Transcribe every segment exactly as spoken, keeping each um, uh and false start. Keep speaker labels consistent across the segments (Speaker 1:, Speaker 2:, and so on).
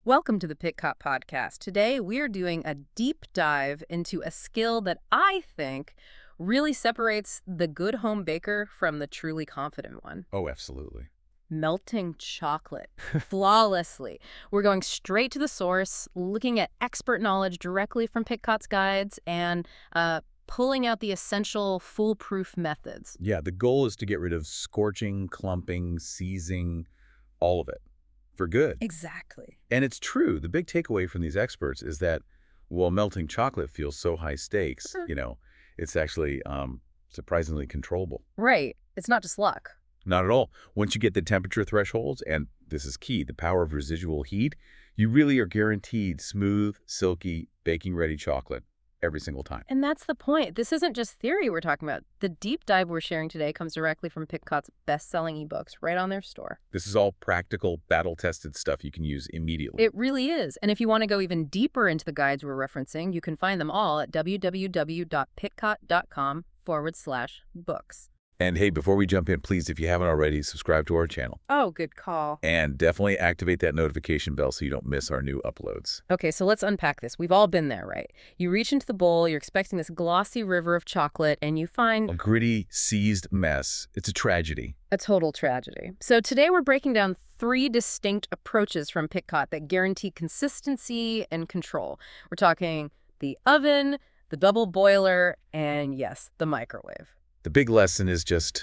Speaker 1: Welcome to the Pitcott Podcast. Today, we are doing a deep dive into a skill that I think really separates the good home baker from the truly confident one.
Speaker 2: Oh, absolutely.
Speaker 1: Melting chocolate flawlessly. We're going straight to the source, looking at expert knowledge directly from Pitcott's guides, and uh, pulling out the essential foolproof methods.
Speaker 2: Yeah, the goal is to get rid of scorching, clumping, seizing, all of it, for good.
Speaker 1: Exactly.
Speaker 2: And it's true. The big takeaway from these experts is that while melting chocolate feels so high stakes,
Speaker 1: Mhm.
Speaker 2: you know, it's actually um, surprisingly controllable.
Speaker 1: Right. It's not just luck.
Speaker 2: Not at all. Once you get the temperature thresholds, and this is key, the power of residual heat, you really are guaranteed smooth, silky, baking-ready chocolate every single time.
Speaker 1: And that's the point. This isn't just theory we're talking about. The deep dive we're sharing today comes directly from Pitcott's best-selling ebooks right on their store.
Speaker 2: This is all practical, battle-tested stuff you can use immediately.
Speaker 1: It really is. And if you want to go even deeper into the guides we're referencing, you can find them all at www.pitcott.com forward slash books.
Speaker 2: And hey, before we jump in, please, if you haven't already, subscribe to our channel.
Speaker 1: Oh, good call.
Speaker 2: And definitely activate that notification bell so you don't miss our new uploads.
Speaker 1: Okay, so let's unpack this. We've all been there, right? You reach into the bowl, you're expecting this glossy river of chocolate, and you find
Speaker 2: A gritty, seized mess. It's a tragedy.
Speaker 1: a total tragedy. So today we're breaking down three distinct approaches from Pitcott that guarantee consistency and control. We're talking the oven, the double boiler, and yes, the microwave.
Speaker 2: The big lesson is just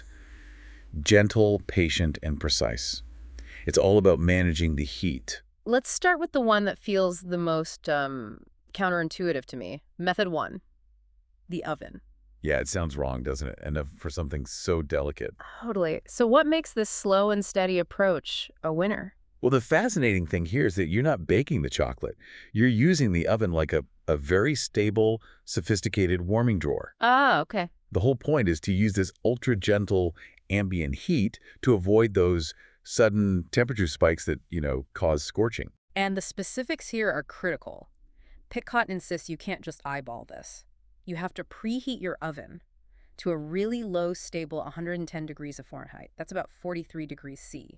Speaker 2: gentle, patient, and precise. It's all about managing the heat.
Speaker 1: Let's start with the one that feels the most um, counterintuitive to me. Method one, the oven.
Speaker 2: Yeah, it sounds wrong, doesn't it? And uh, for something so delicate.
Speaker 1: Totally. So what makes this slow and steady approach a winner?
Speaker 2: Well, the fascinating thing here is that you're not baking the chocolate. You're using the oven like a, a very stable, sophisticated warming drawer.
Speaker 1: Ah, okay.
Speaker 2: The whole point is to use this ultra-gentle ambient heat to avoid those sudden temperature spikes that, you know, cause scorching.
Speaker 1: And the specifics here are critical. Pitcott insists you can't just eyeball this. You have to preheat your oven to a really low, stable one hundred ten degrees of Fahrenheit. That's about forty-three degrees C.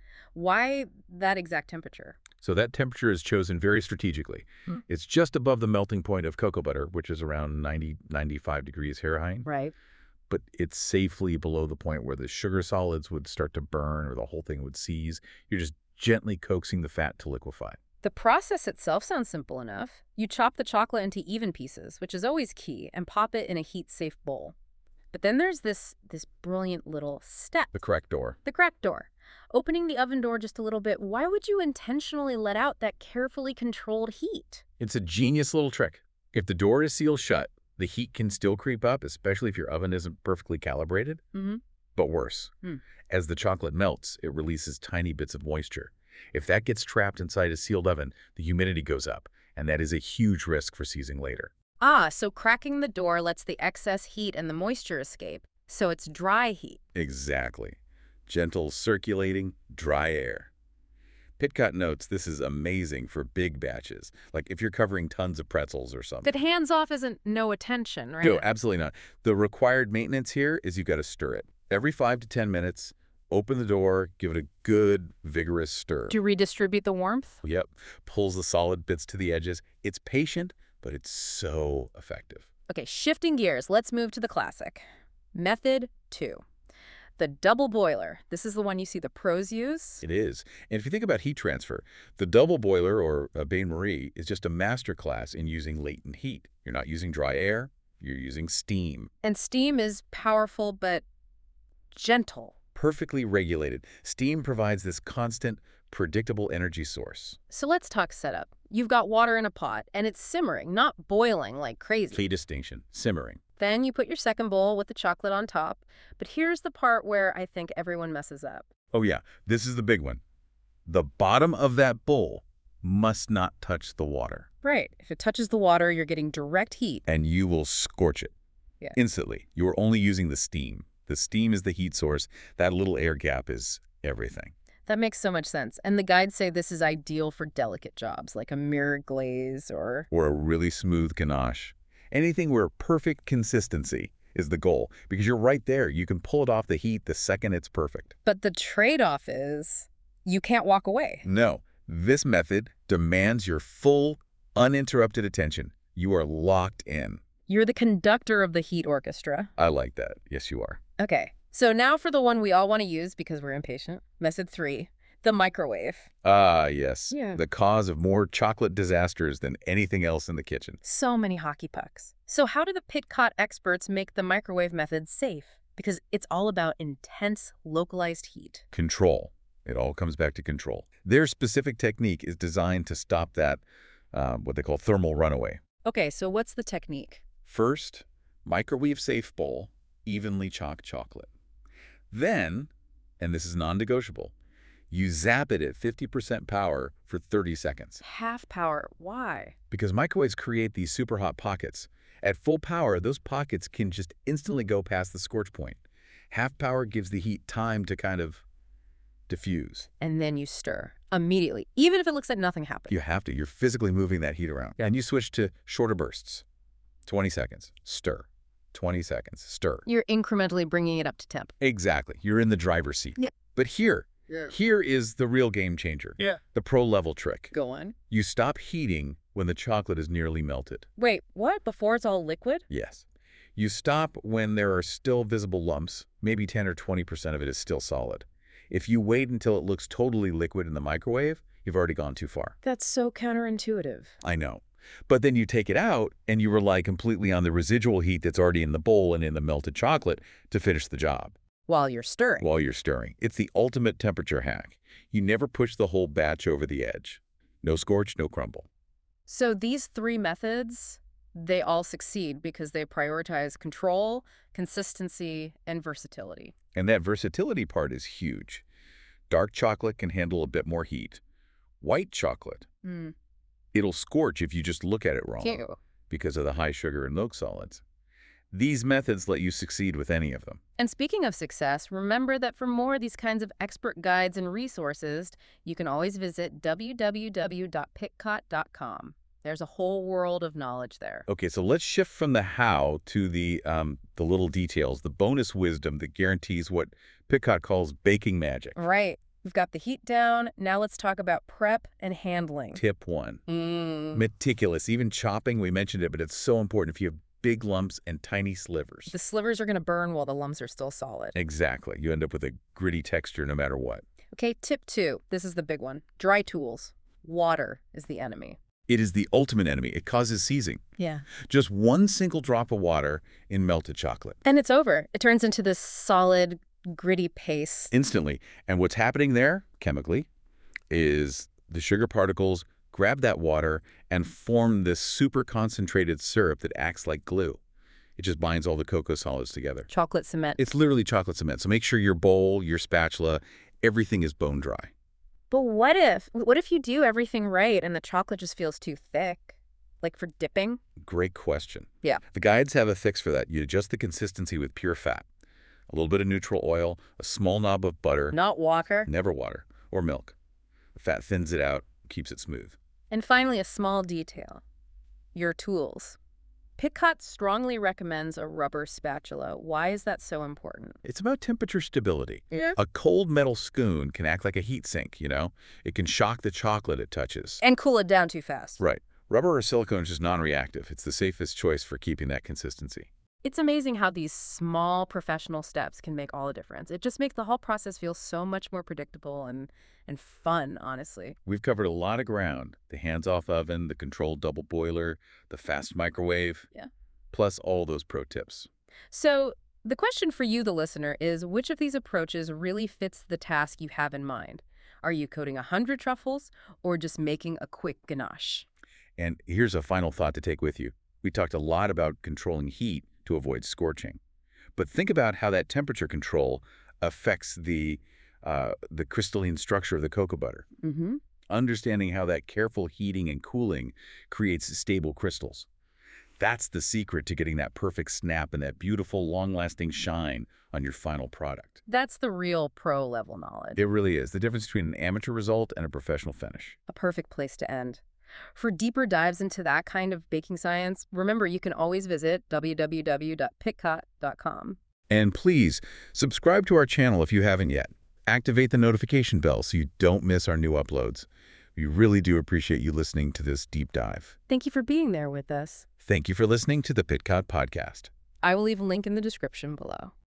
Speaker 1: Why that exact temperature?
Speaker 2: So that temperature is chosen very strategically.
Speaker 1: Hmm.
Speaker 2: It's just above the melting point of cocoa butter, which is around ninety, ninety-five degrees Fahrenheit.
Speaker 1: Right.
Speaker 2: But it's safely below the point where the sugar solids would start to burn or the whole thing would seize. You're just gently coaxing the fat to liquefy.
Speaker 1: The process itself sounds simple enough. You chop the chocolate into even pieces, which is always key, and pop it in a heat-safe bowl. But then there's this this brilliant little step.
Speaker 2: The correct door.
Speaker 1: The crack door. Opening the oven door just a little bit, why would you intentionally let out that carefully controlled heat?
Speaker 2: It's a genius little trick. If the door is sealed shut, the heat can still creep up, especially if your oven isn't perfectly calibrated.
Speaker 1: Mm-hmm.
Speaker 2: But worse,
Speaker 1: Hmm.
Speaker 2: as the chocolate melts, it releases tiny bits of moisture. If that gets trapped inside a sealed oven, the humidity goes up, and that is a huge risk for seizing later.
Speaker 1: Ah, so cracking the door lets the excess heat and the moisture escape, so it's dry heat.
Speaker 2: Exactly. Gentle, circulating, dry air. Pitcott notes this is amazing for big batches, like if you're covering tons of pretzels or something.
Speaker 1: That hands-off isn't no attention, right?
Speaker 2: No, absolutely not. The required maintenance here is you've got to stir it. Every five to ten minutes, open the door, give it a good, vigorous stir.
Speaker 1: To redistribute the warmth?
Speaker 2: Yep. Pulls the solid bits to the edges. It's patient, but it's so effective.
Speaker 1: Okay, shifting gears, let's move to the classic. Method two. The double boiler. This is the one you see the pros use.
Speaker 2: It is. And if you think about heat transfer, the double boiler, or a bain-marie, is just a master class in using latent heat. You're not using dry air. You're using steam.
Speaker 1: And steam is powerful but gentle.
Speaker 2: Perfectly regulated. Steam provides this constant, predictable energy source.
Speaker 1: So let's talk setup. You've got water in a pot, and it's simmering, not boiling like crazy.
Speaker 2: Key distinction. Simmering.
Speaker 1: Then you put your second bowl with the chocolate on top. But here's the part where I think everyone messes up.
Speaker 2: Oh, yeah. This is the big one. The bottom of that bowl must not touch the water.
Speaker 1: Right. If it touches the water, you're getting direct heat.
Speaker 2: And you will scorch it.
Speaker 1: Yeah.
Speaker 2: Instantly. You are only using the steam. The steam is the heat source. That little air gap is everything.
Speaker 1: That makes so much sense. And the guides say this is ideal for delicate jobs, like a mirror glaze or...
Speaker 2: Or a really smooth ganache. Anything where perfect consistency is the goal. Because you're right there. You can pull it off the heat the second it's perfect.
Speaker 1: But the trade-off is you can't walk away.
Speaker 2: No. This method demands your full, uninterrupted attention. You are locked in.
Speaker 1: You're the conductor of the heat orchestra.
Speaker 2: I like that. Yes, you are.
Speaker 1: Okay, so now for the one we all want to use because we're impatient. Method three, the microwave.
Speaker 2: Ah, yes.
Speaker 1: Yeah.
Speaker 2: The cause of more chocolate disasters than anything else in the kitchen.
Speaker 1: So many hockey pucks. So how do the Pitcott experts make the microwave method safe? Because it's all about intense, localized heat.
Speaker 2: Control. It all comes back to control. Their specific technique is designed to stop that, uh, what they call thermal runaway.
Speaker 1: Okay, so what's the technique?
Speaker 2: First, microwave-safe bowl, evenly chopped chocolate. Then, and this is non-negotiable, you zap it at fifty percent power for thirty seconds.
Speaker 1: Half power. Why?
Speaker 2: Because microwaves create these super hot pockets. At full power, those pockets can just instantly go past the scorch point. Half power gives the heat time to kind of diffuse.
Speaker 1: And then you stir immediately, even if it looks like nothing happened.
Speaker 2: You have to. You're physically moving that heat around. And you switch to shorter bursts. twenty seconds, stir. twenty seconds, stir.
Speaker 1: You're incrementally bringing it up to temp.
Speaker 2: Exactly. You're in the driver's seat.
Speaker 1: Yeah.
Speaker 2: But here,
Speaker 3: Yeah.
Speaker 2: here is the real game changer.
Speaker 3: Yeah.
Speaker 2: The pro-level trick.
Speaker 1: Go on.
Speaker 2: You stop heating when the chocolate is nearly melted.
Speaker 1: Wait, what? Before it's all liquid?
Speaker 2: Yes. You stop when there are still visible lumps. Maybe ten or twenty percent of it is still solid. If you wait until it looks totally liquid in the microwave, you've already gone too far.
Speaker 1: That's so counterintuitive.
Speaker 2: I know. But then you take it out and you rely completely on the residual heat that's already in the bowl and in the melted chocolate to finish the job
Speaker 1: While you're stirring.
Speaker 2: while you're stirring. It's the ultimate temperature hack. You never push the whole batch over the edge. No scorch, no crumble.
Speaker 1: So these three methods, they all succeed because they prioritize control, consistency, and versatility.
Speaker 2: And that versatility part is huge. Dark chocolate can handle a bit more heat. White chocolate,
Speaker 1: Mm.
Speaker 2: it'll scorch if you just look at it wrong
Speaker 1: Ew.
Speaker 2: because of the high sugar and milk solids. These methods let you succeed with any of them.
Speaker 1: And speaking of success, remember that for more of these kinds of expert guides and resources, you can always visit w w w dot pitcott dot com. There's a whole world of knowledge there.
Speaker 2: Okay, so let's shift from the how to the um, the little details, the bonus wisdom that guarantees what Pitcott calls baking magic.
Speaker 1: Right. We've got the heat down. Now let's talk about prep and handling.
Speaker 2: Tip one,
Speaker 1: Mm.
Speaker 2: meticulous. Even chopping, we mentioned it, but it's so important if you have big lumps and tiny slivers.
Speaker 1: The slivers are going to burn while the lumps are still solid.
Speaker 2: Exactly. You end up with a gritty texture no matter what.
Speaker 1: Okay, tip two. This is the big one. Dry tools. Water is the enemy.
Speaker 2: It is the ultimate enemy. It causes seizing.
Speaker 1: Yeah.
Speaker 2: Just one single drop of water in melted chocolate.
Speaker 1: And it's over. It turns into this solid, gritty paste.
Speaker 2: Instantly. And what's happening there, chemically, is the sugar particles grab that water and form this super concentrated syrup that acts like glue. It just binds all the cocoa solids together.
Speaker 1: Chocolate cement.
Speaker 2: It's literally chocolate cement. So make sure your bowl, your spatula, everything is bone dry.
Speaker 1: But what if, what if you do everything right and the chocolate just feels too thick? Like for dipping?
Speaker 2: Great question.
Speaker 1: Yeah.
Speaker 2: The guides have a fix for that. You adjust the consistency with pure fat, a little bit of neutral oil, a small knob of butter,
Speaker 1: Not Walker.
Speaker 2: never water, or milk. The fat thins it out, keeps it smooth.
Speaker 1: And finally, a small detail. Your tools. Pitcott strongly recommends a rubber spatula. Why is that so important?
Speaker 2: It's about temperature stability.
Speaker 1: Yeah.
Speaker 2: A cold metal spoon can act like a heat sink, you know? It can shock the chocolate it touches.
Speaker 1: And cool it down too fast.
Speaker 2: Right. Rubber or silicone is just non-reactive. It's the safest choice for keeping that consistency.
Speaker 1: It's amazing how these small professional steps can make all the difference. It just makes the whole process feel so much more predictable and, and fun, honestly.
Speaker 2: We've covered a lot of ground. The hands-off oven, the controlled double boiler, the fast microwave.
Speaker 1: Yeah.
Speaker 2: Plus all those pro tips.
Speaker 1: So the question for you, the listener, is which of these approaches really fits the task you have in mind? Are you coating a hundred truffles or just making a quick ganache?
Speaker 2: And here's a final thought to take with you. We talked a lot about controlling heat to avoid scorching. But think about how that temperature control affects the, uh, the crystalline structure of the cocoa butter.
Speaker 1: Mm-hmm.
Speaker 2: Understanding how that careful heating and cooling creates stable crystals. That's the secret to getting that perfect snap and that beautiful, long-lasting shine on your final product.
Speaker 1: That's the real pro-level knowledge.
Speaker 2: It really is. The difference between an amateur result and a professional finish.
Speaker 1: A perfect place to end. For deeper dives into that kind of baking science, remember you can always visit w w w dot pitcott dot com.
Speaker 2: And please, subscribe to our channel if you haven't yet. Activate the notification bell so you don't miss our new uploads. We really do appreciate you listening to this deep dive.
Speaker 1: Thank you for being there with us.
Speaker 2: Thank you for listening to the Pitcott Podcast.
Speaker 1: I will leave a link in the description below.